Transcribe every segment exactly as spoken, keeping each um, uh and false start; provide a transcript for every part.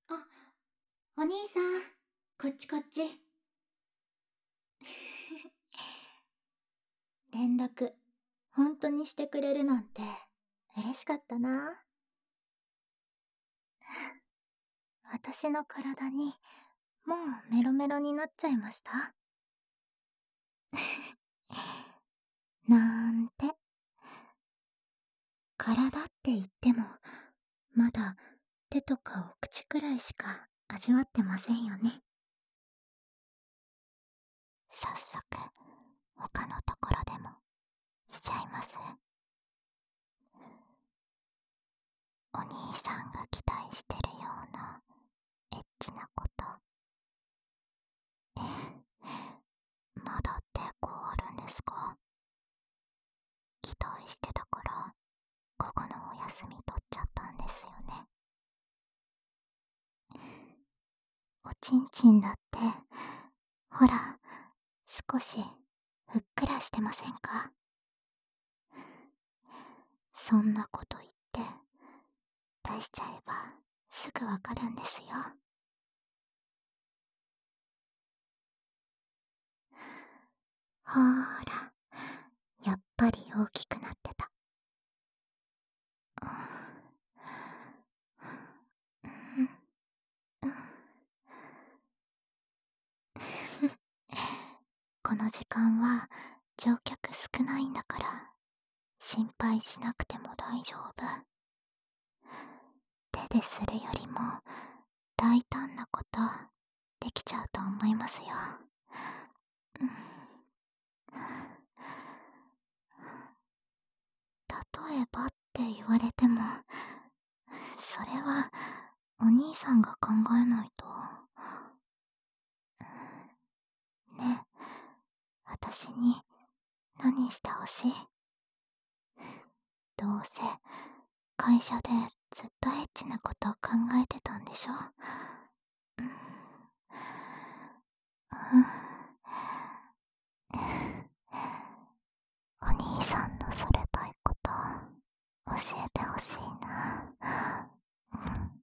あ、お兄さん、こっちこっち。連絡、本当にしてくれるなんて嬉しかったな。私の体にもうメロメロになっちゃいました。なんて。体って言っても、まだ手とかお口くらいしか味わってませんよね。早速、他のところでもしちゃいます。お兄さんが期待してるようなエッチなこと。え、まだ抵抗あるんですか？期待してたから午後のお休み取っちゃったんですよね。おちんちんだってほら少しふっくらしてませんか？そんなこと言って出しちゃえばすぐわかるんですよ。ほーら、やっぱり大きくなってた。この時間は乗客少ないんだから心配しなくても大丈夫。手でするよりも大胆なことできちゃうと思いますよ。うん、例えばって言われても、それはお兄さんが考えないと。ねえ、私に何してほしい？どうせ会社でずっとエッチなことを考えてたんでしょ？うん、お兄さんのされたいこと教えてほしいな。うん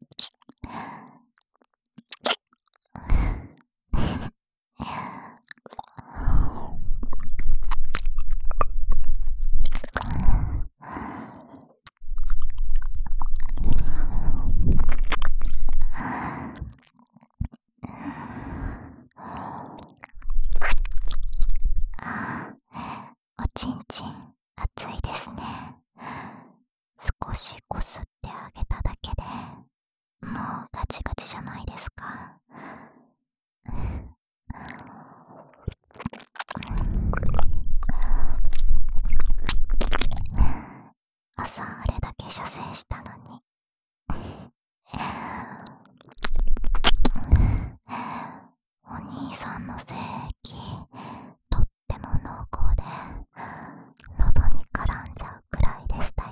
ああ、おちんちん熱いですね。少しこすってあげただけでもうガチガチじゃないですか。朝あれだけ射精したのに。お兄さんの精液とっても濃厚で喉に絡んじゃうくらいでしたよ。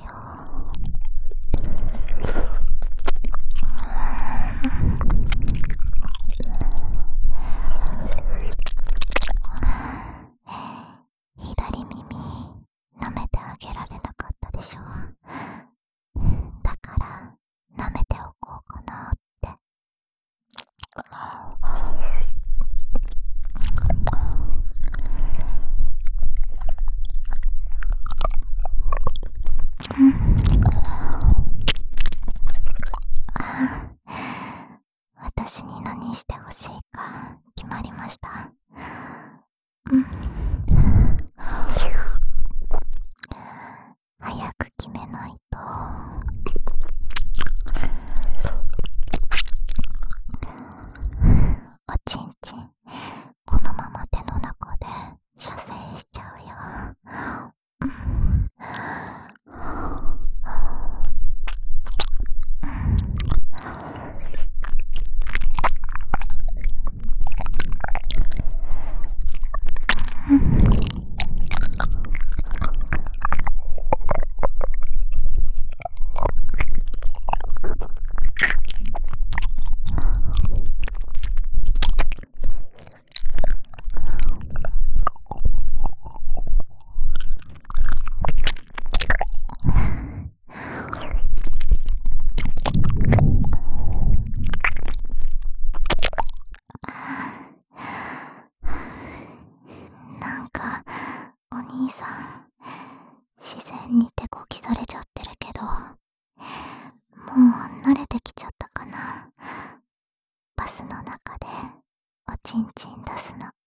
左耳舐めてあげられなかったでしょ？だから舐めておこうかなって。私に何してほしいか決まりました。うん、早く決めないと。おちんちんこのまま手の中で射精しちゃうよ。うん、 自然に手こきされちゃってるけど、もう慣れてきちゃったかな。バスの中でおちんちん出すの。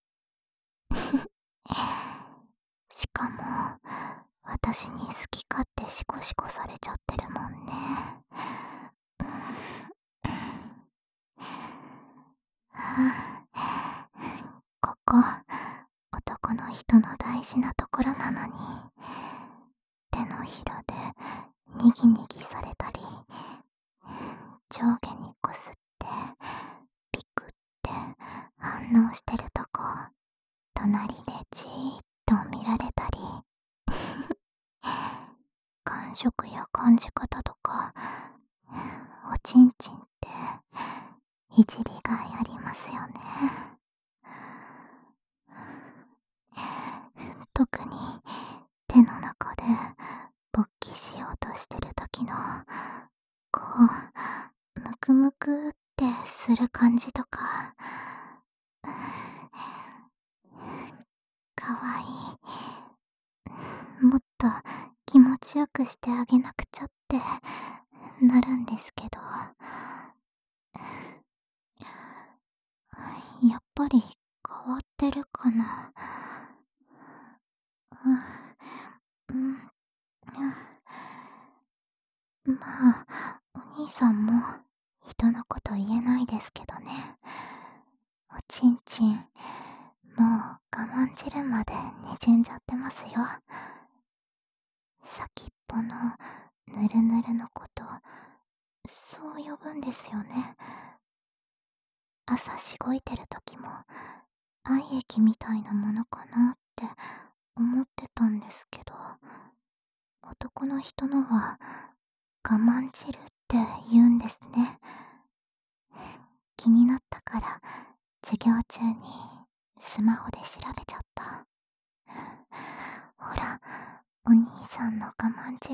しかも私に好き勝手シコシコされちゃってるもんね。うんはあ、ここ男の人の大事なところなのに、手のひらでにぎにぎされたり、上下にこすってピクって反応してるとこ隣でじーっと見られたり感触や感じ方とかおちんちんっていじりがいありますよね。特に手の中で勃起しようとしてる時のこうムクムクってする感じとかかわいい。もっと気持ちよくしてあげなくちゃってなるんですけど、やっぱり変わってるかな。うん、うん、まあお兄さんも人のこと言えないですけどね。おちんちんもう我慢汁までにじんじゃってますよ。先っぽのぬるぬるのことそう呼ぶんですよね。朝しごいてる時も愛液みたいなものかなって思ってたんですけど、男の人のは我慢汁って言うんですね。気になったから授業中にスマホで調べちゃった。ほらお兄さんの我慢汁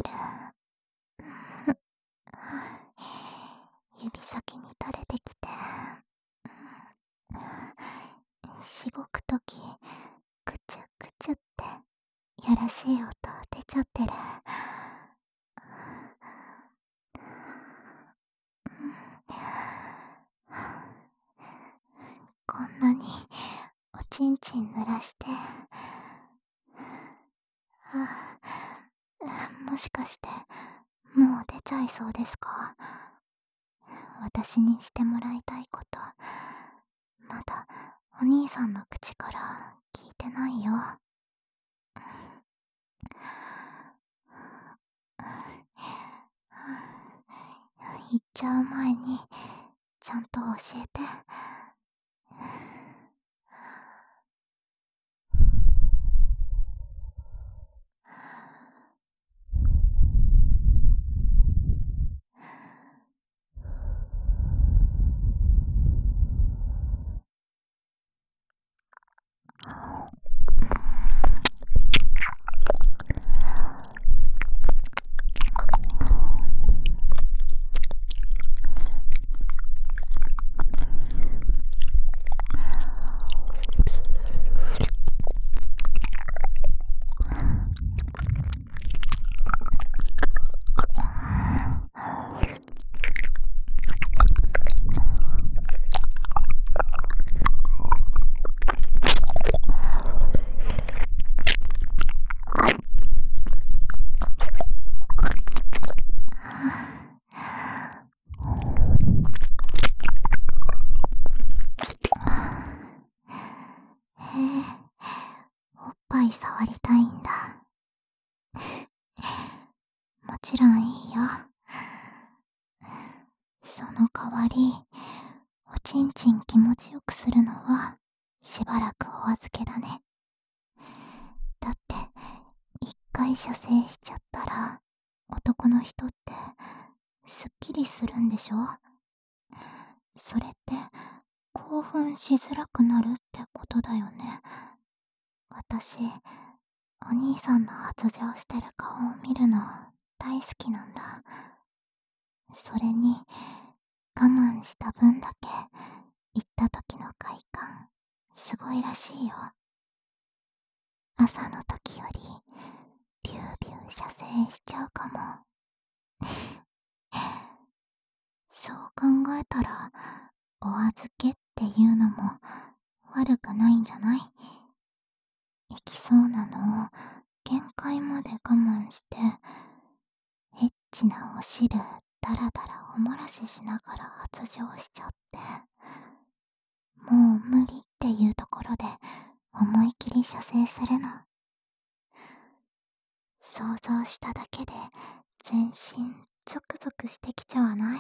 指先に垂れてきてしごくときクチュクチュってやらしい音出ちゃってる。こんなにおちんちん濡らしてあもしかしてもう出ちゃいそうですか？私にしてもらいたいことまだお兄さんの口から聞いてないよ。言っちゃう前にちゃんと教えて。へえ、おっぱい触りたいんだ。もちろんいいよ。その代わりおちんちん気持ちよくするのはしばらくお預けだね。だって一回射精しちゃったら男の人ってすっきりするんでしょ？それって興奮しづらくなるってことだよね。私お兄さんの発情してる顔を見るの大好きなんだ。それに我慢した分だけ行った時の快感すごいらしいよ。朝の時よりビュュービュー射精しちゃうかも。そう考えたら、お預けっていうのも悪くないんじゃない？行きそうなのを限界まで我慢して、エッチなお汁ダラダラおもらししながら発情しちゃって、もう無理っていうところで思い切り射精するの。想像しただけで全身ゾクゾクしてきちゃわない？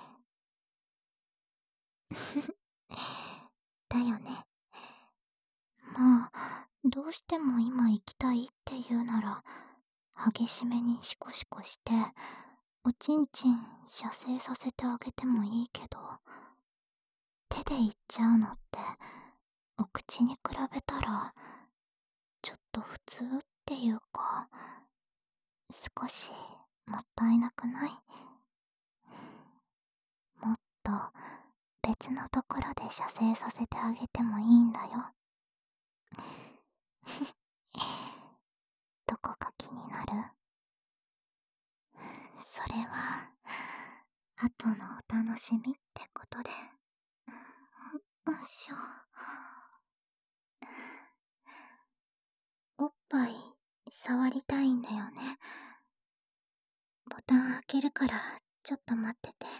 だよね。まあ、どうしても今行きたいっていうなら、激しめにシコシコして、おちんちん射精させてあげてもいいけど、手で行っちゃうのって、お口に比べたら、ちょっと普通っていうか、少しもったいなくない？もっと別のところで射精させてあげてもいいんだよ。どこか気になる？それは、後のお楽しみってことで。よいしょ。おっぱい、触りたいんだよね。ボタン開けるから、ちょっと待ってて。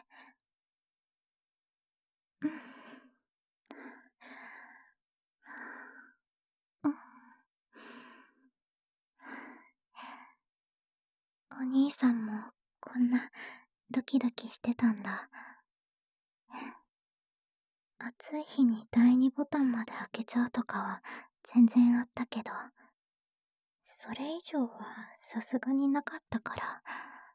うん。うん。お兄さんも、こんな、ドキドキしてたんだ。暑い日に第二ボタンまで開けちゃうとかは、全然あったけど、それ以上はさすがになかったから。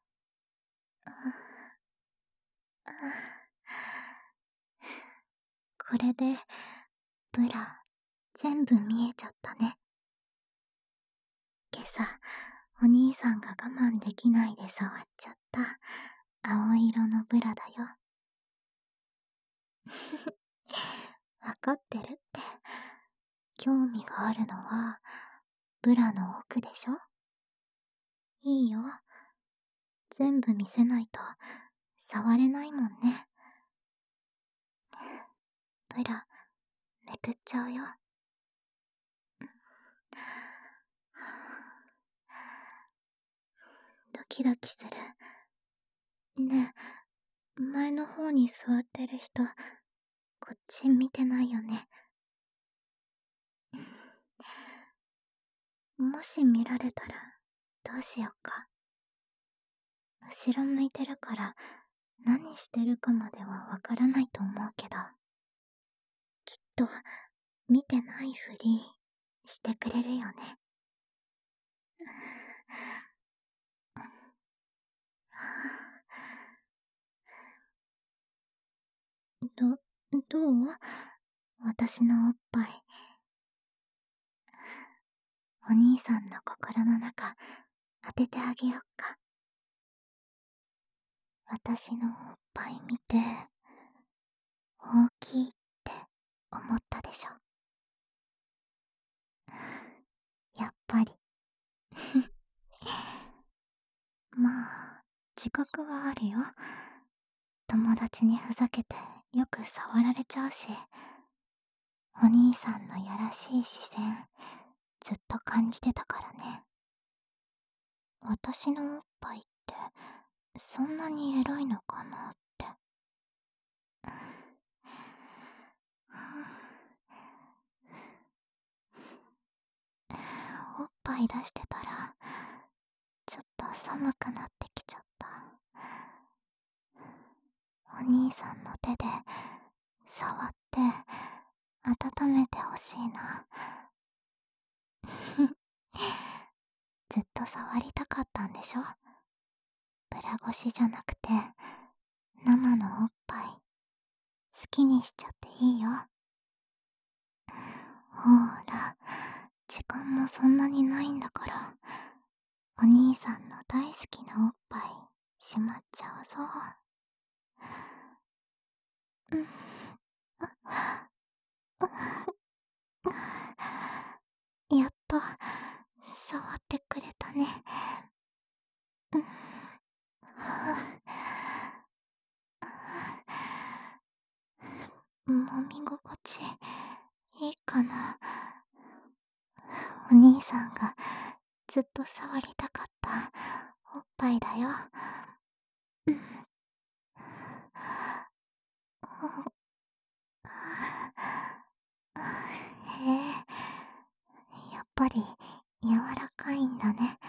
これで、ブラ、全部見えちゃったね。今朝、お兄さんが我慢できないで触っちゃった、青色のブラだよ。わかってるって。興味があるのは、ブラの奥でしょ？いいよ。全部見せないと、触れないもんね。ブラ、めくっちゃうよ。ドキドキする。ねえ、前の方に座ってる人、こっち見てないよね。もし見られたら、どうしよっか。後ろ向いてるから、何してるかまではわからないと思うけど、きっと、見てないふり、してくれるよね。ど、どう？私のおっぱい。お兄さんの心の中、当ててあげよっか。私のおっぱい見て、大きいって思ったでしょ。やっぱり。まあ、自覚はあるよ。友達にふざけてよく触られちゃうし、お兄さんのやらしい視線、ずっと感じてたからね。私のおっぱいって、そんなにエロいのかなって。おっぱい出してたら、ちょっと寒くなってきちゃった。お兄さんの手で、触って、温めてほしいな。ずっと触りたかったんでしょ？ブラ越しじゃなくて、生のおっぱい、好きにしちゃっていいよ。ほーら、時間もそんなにないんだから、お兄さんの大好きなおっぱい、しまっちゃうぞ。うん。やっと、触ってくれたね。 ね。うん。はあ、揉み心地いいかな。お兄さんがずっと触りたかったおっぱいだよ。うん。へえ、やっぱり柔らかいんだね。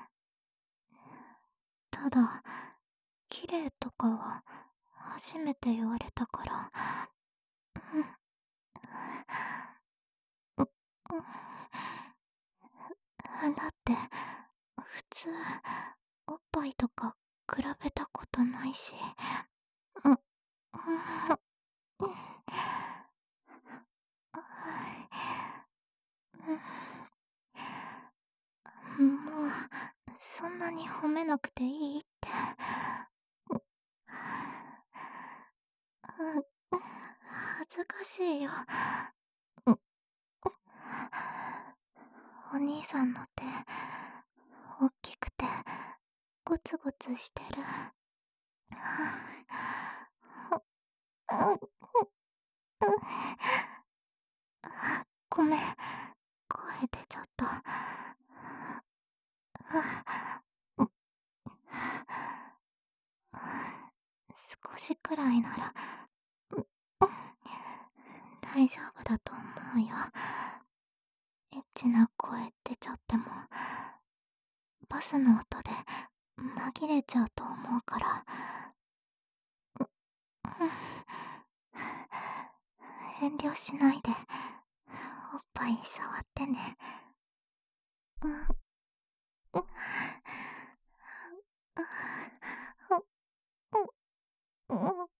ただ、綺麗とかは初めて言われたから。うん。う、うだって、普通、おっぱいとか比べたことないし。う、うん、うん、うん、もう、そんなに褒めなくていいって。う、うん、恥ずかしいよ。う、お兄さんの手、大きくて、ゴツゴツしてる。うん、ごめん、声出ちゃった。少しくらいなら、大丈夫だと思うよ。エッチな声出ちゃっても、バスの音で紛れちゃうと思うから。遠慮しないで、おっぱい触ってね。うん、うん、うん、うん。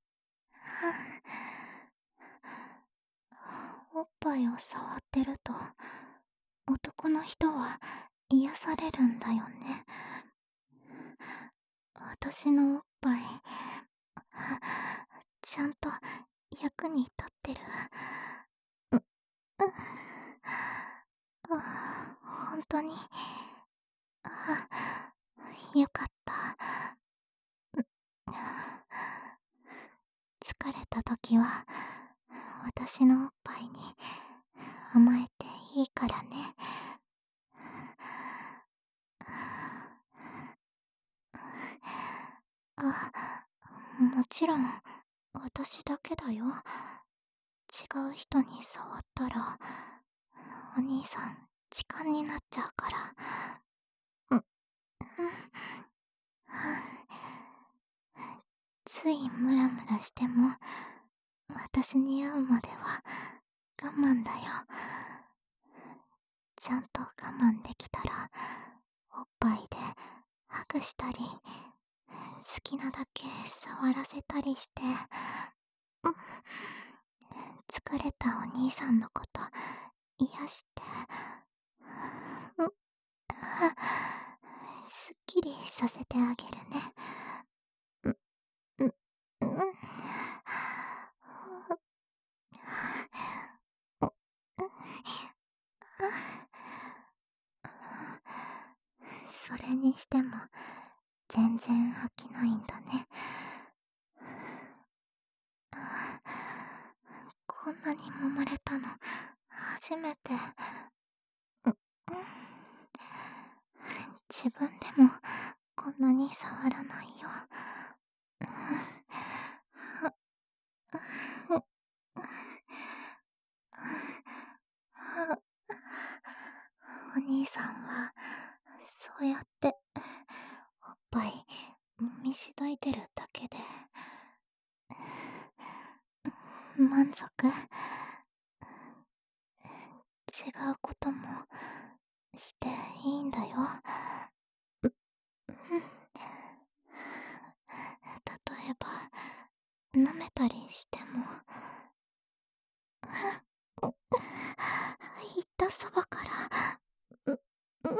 おっぱいを触ってると、男の人は癒されるんだよね。私のおっぱい、ちゃんと役に立ってる。う、う、あ、ほんとに、あ、よかった。疲れた時は、私のおっぱいに甘えていいからね。あ、もちろん、私だけだよ。違う人に触ったら、お兄さん、時間になっちゃうから。うん、うん。ついムラムラしても、私に会うまでは我慢だよ。ちゃんと我慢できたら、おっぱいでハグしたり、好きなだけ触らせたりして、うん、疲れたお兄さんのこと癒して、うん、すっきりさせてあげるね。うん、うん、うん。それにしても、全然飽きないんだね。こんなに揉まれたの、初めて。う、うん。自分でも、こんなに触らないよ。お兄さんは、そうやって、おっぱい、揉みしどいてるだけで、満足？違うことも、していいんだよ。う、うん。例えば、舐めたりしても、う、言ったそばから、う、う、う、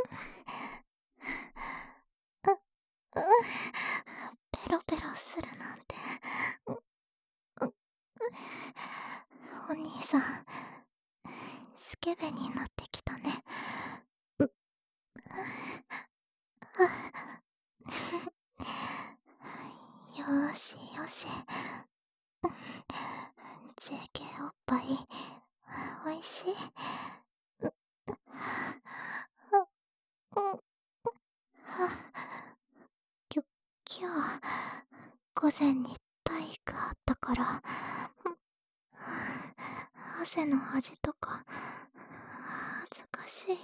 う、ペロペロするなんて、う、う、お兄さん、スケベになってきたね。う、 しよし。ジェーケー おっぱいおいしい。ううきょ今日午前に体育あったから、汗の味とか恥ずかしいって。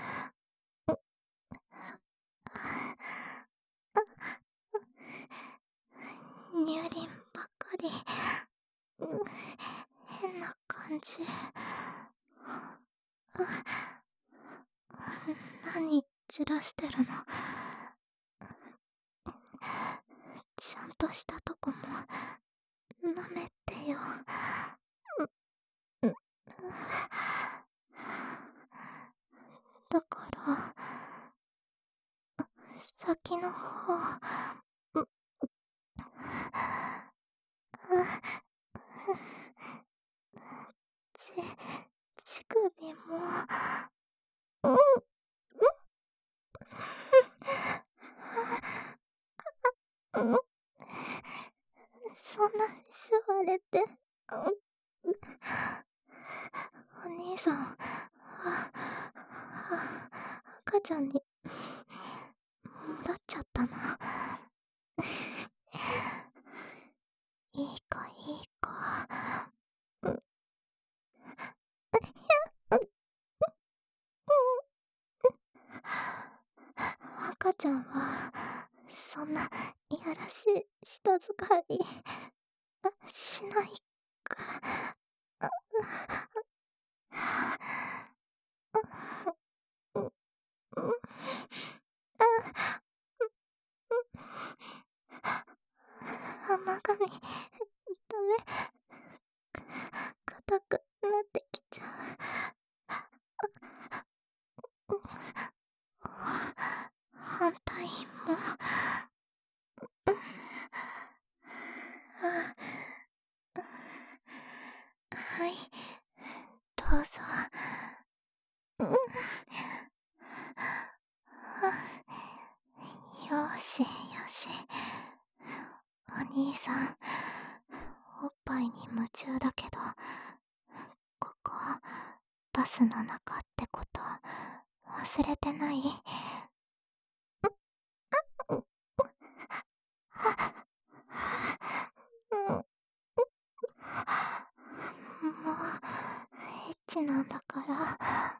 乳輪ばっかり。変な感じ。何じらしてるの。ちゃんとしたとこも舐めてよ。だから先の方。ち、乳首も。うん、うん、そんな座れて。お兄さんは、赤ちゃんに戻っちゃったの。いい子いい子。赤ちゃんはそんないやらしい舌使いしないから。甘噛みダメ。硬くなってきちゃう。反対も。はい、どうぞ。よしよし。お兄さんおっぱいに夢中だけど、ここバスの中ってこと忘れてない？もうエッチなんだから。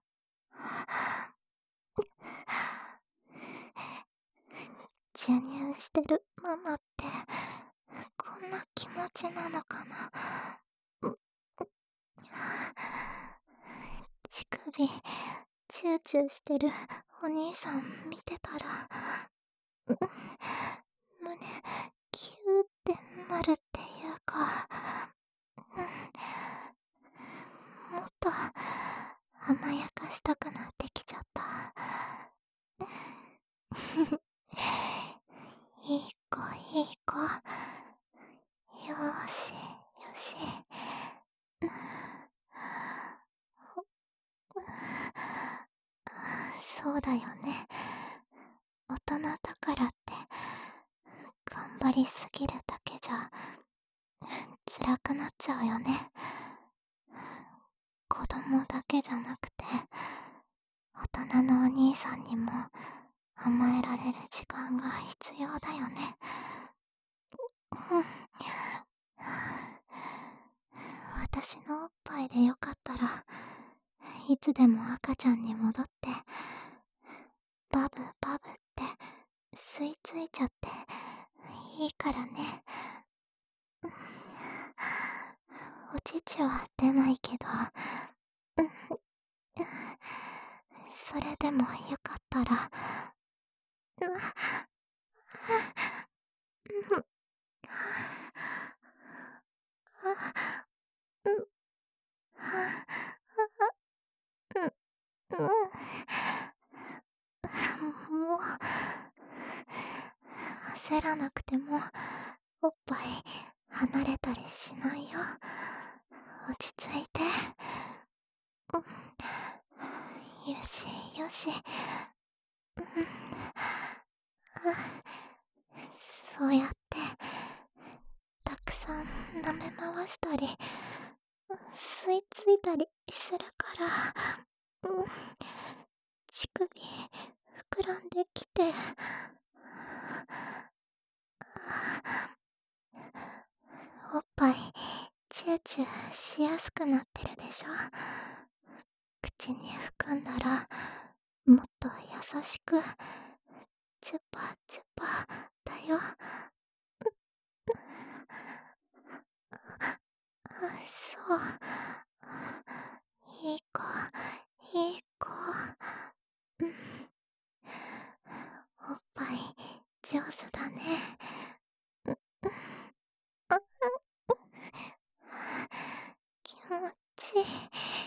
授乳してるママってこんな気持ちなのかな。乳首チューチューしてるお兄さん見てたら胸キューってなるっていうか、もっと甘やかしたくなってきちゃった。いい子いい子。よーしよし。そうだよね。大人だからって頑張りすぎるだけじゃ辛くなっちゃうよね。子供だけじゃなくて大人のお兄さんにも甘えられる時間が必要だよね。私のおっぱいでよかったらいつでも赤ちゃんに戻ってバブバブって吸い付いちゃっていいからね。お乳は出ないけど、それでもよかったら。もう焦らなくてもおっぱい離れたりしないよ。落ち着いて。よしよし。そうやってましたり、吸い付いたりするから、うん、乳首膨らんできて、おっぱいチューチューしやすくなってるでしょ。口に含んだらもっと優しくチュパチュパだよ。そう、いい子いい子。うん、おっぱい上手だね。気持ちいい。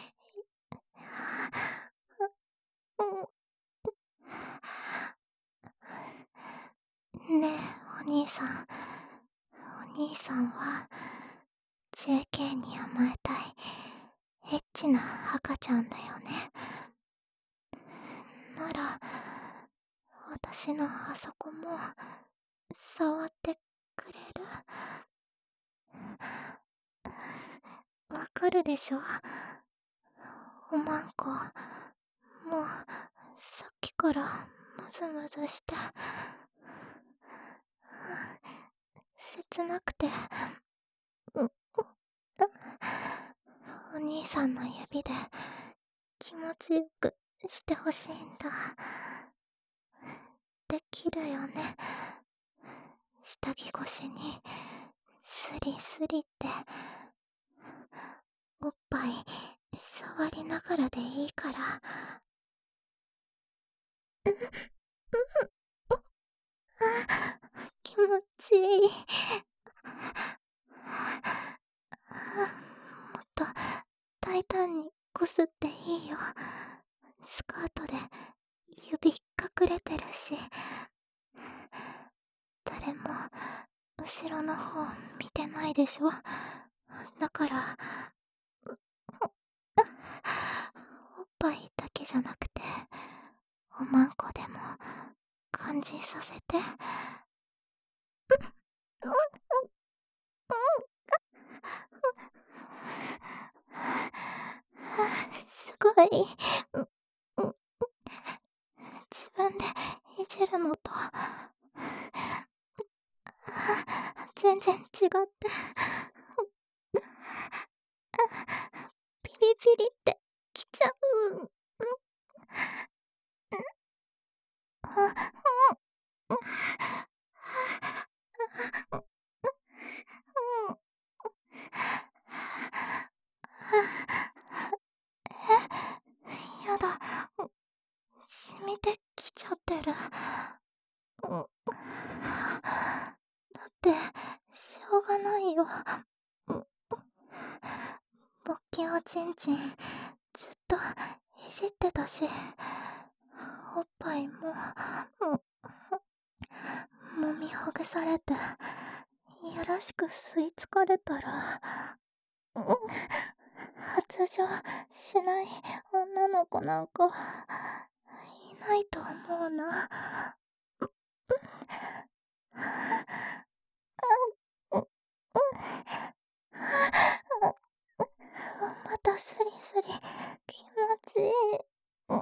ねえお兄さん、お兄さんは ジェーケー に甘えたいエッチな赤ちゃんだよね。なら私のあそこも触ってくれる？わかるでしょ？おまんこ、もうさっきからムズムズして切なくて、うっお兄さんの指で気持ちよくしてほしいんだ。できるよね？下着越しにスリスリっておっぱい触りながらでいいから。気持ちいい。もっと大胆にこすっていいよ。スカートで指隠れてるし、誰も後ろの方見てないでしょ。だからおっぱいだけじゃなくておまんこでも感じさせて。すごい。自分でいじるのと全然違ってピリピリってきちゃう。え、やだ、染みてきちゃってる。だってしょうがないよ。勃起おちんちんずっといじってたし、おっぱいももみほぐされてよろしく吸い付かれたら発情しない女の子なんかいないと思うな。またスリスリ気持ちいい。お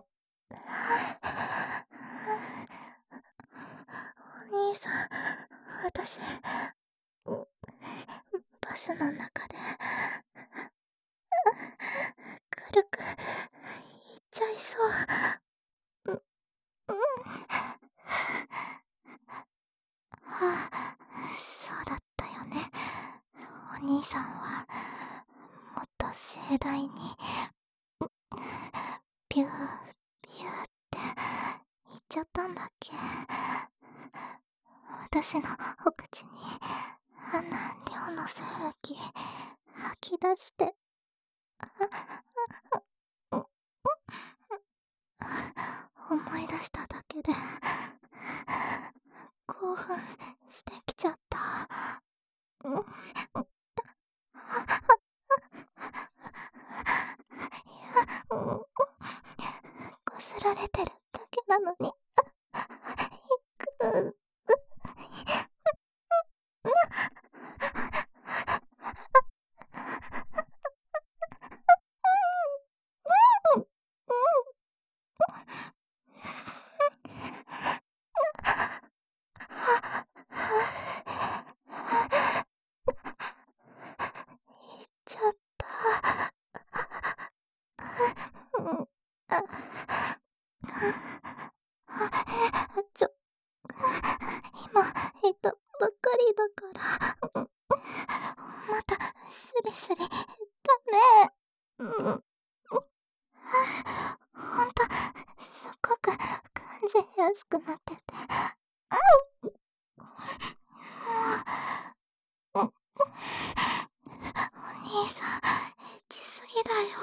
兄さん、私バスの中で軽く言っちゃいそう。う、うん。はあ、そうだったよね。お兄さんはもっと盛大にビュービューって言っちゃったんだっけ。私のお口にあんな量の精液吐き出して思い出しただけで興奮してきちゃった。こすられてるだけなのにく人ばっかりだから。またスリスリダメ。うん、ほんとすっごく感じやすくなってて、もう、うん、お兄さんエッチすぎだよ。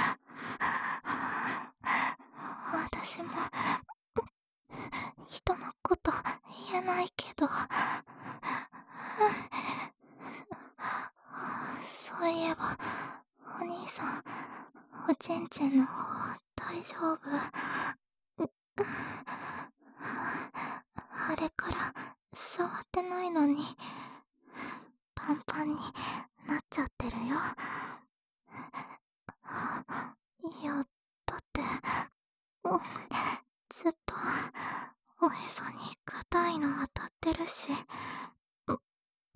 私も人のこと言えないけど、そういえばお兄さんおちんちんの方大丈夫？あれから触ってないのにパンパンになっちゃってるよ。いや、だって、うん、ずっとおへそに硬いの当たってるし、う、うん、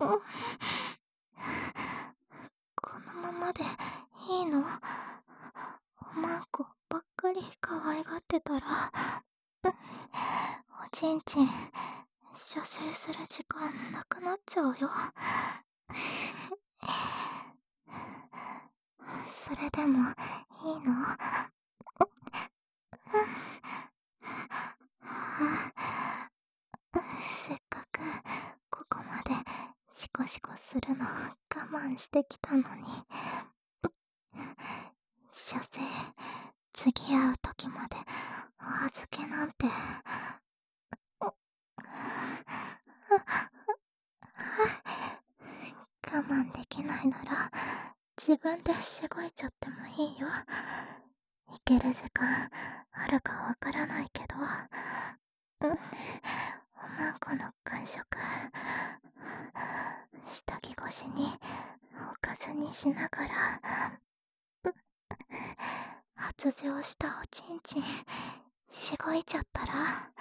このままでいいの？おまんこばっかり可愛がってたら、おちんちん射精する時間なくなっちゃうよ。それでもいいの？せっかくここまでシコシコするの我慢してきたのに、射精次会う時までお預けなんて。我慢できないなら自分でしごいちゃってもいいよ。いける時間あるかわからないけど、うん、おまんこの感触下着越しにおかずにしながら、発情したおちんちんしごいちゃったら、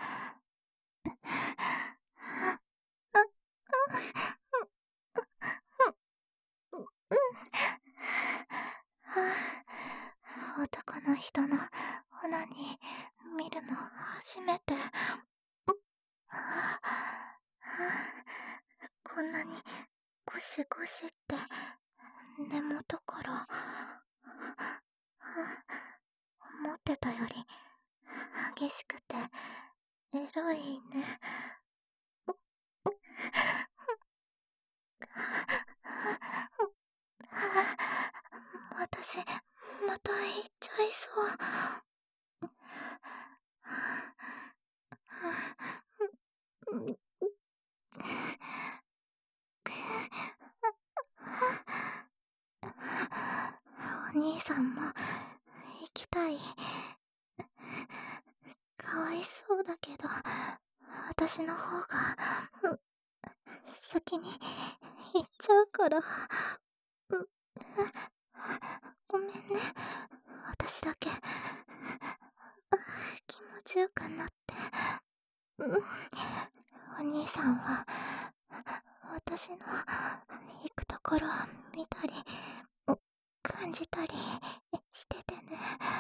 男の人のオナニー見るの初めて。こんなにゴシゴシって根元から思ってたより激しくてエロいね。私また行っちゃいそう。お兄さんも行きたい？かわいそうだけど私の方が先に行っちゃうから。ごめんね、私だけ気持ちよくなって。お兄さんは私の行くところを見たり感じたりしててね。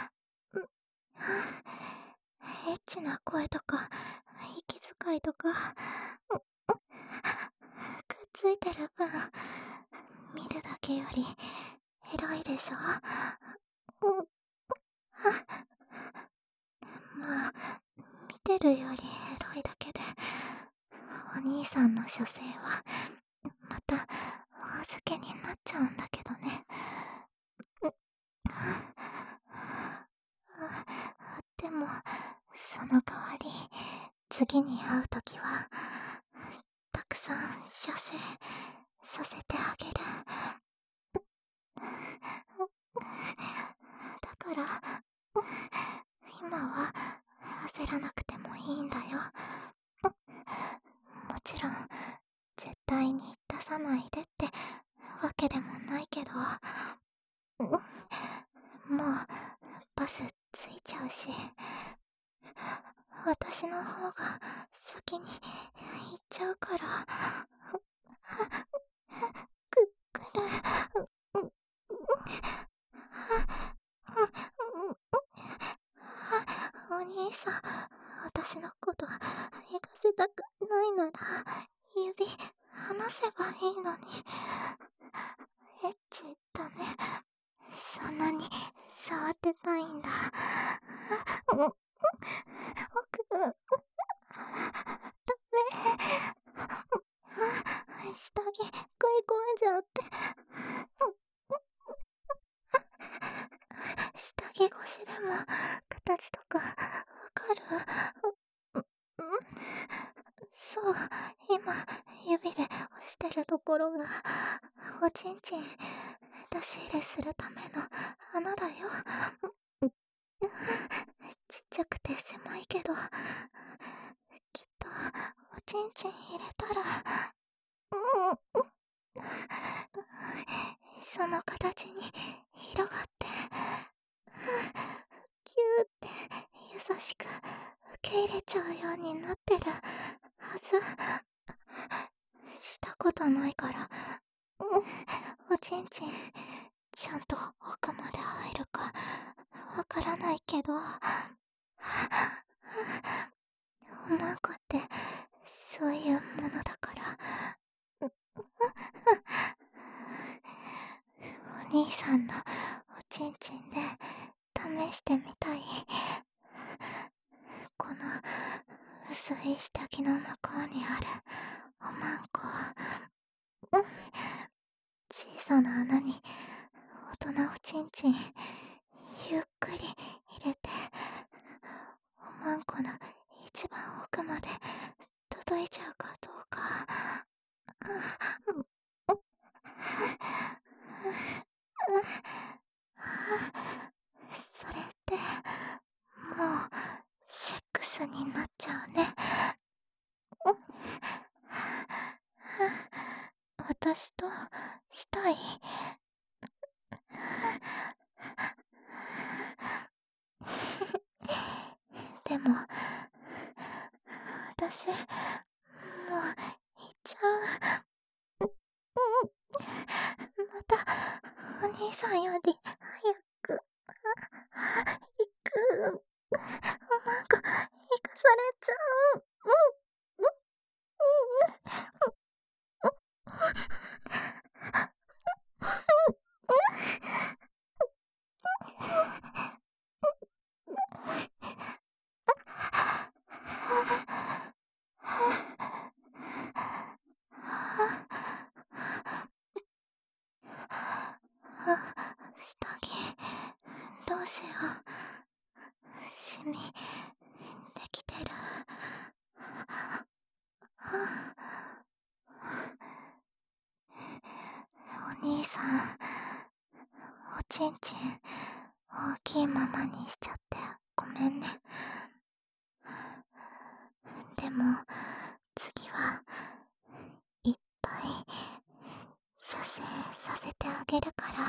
エッチな声とか息遣いとかくっついてる分見るだけよりエロいでしょ。まあ見てるよりエロいだけでお兄さんの射精はまたお預けになっちゃうんだけどね。でもその代わり次に会うときはたくさん射精させてあげる。だから今は焦らなくてもいいんだよ。もちろん絶対に出さないでってわけでもないけど、もうバスついちゃうし私の方が先に行っちゃうから。く、くる。お兄さん、私のこと行かせたくないなら指話せばいいのに。エッチだね。そんなに触ってたいんだ。うん、僕、ダメ。下着食い込んじゃって。下着越しでも形とかわかる？う、うん、そう、今指で押してるところがおちんちん出し入れするための穴だよ。ちっちゃくて狭いけど、きっとおちんちん入れたら、うん、その形に広がって、キューって優しく受け入れちゃうようになってるはず。したことないから、うん、おちんちんちゃんと奥まで入るかわからないけど、おまんこってそういうものだから、お兄さんのおちんちんで試してみたい。この薄い下着の向こうにあるおまんこ、うん、小さな穴に大人おちんちんゆっくり入れて、おまんこの一番奥まで届いちゃうかどうか。それってもうセックスになっちゃうね。私としたい？でも私もう行っちゃう。またお兄さんより早く行く。なんか行かされちゃう。うん、うん、下着どうしよう。シミできてる。お兄さん、おちんちん大きいままにしちゃってごめんね。でも次はいっぱい射精させてあげるから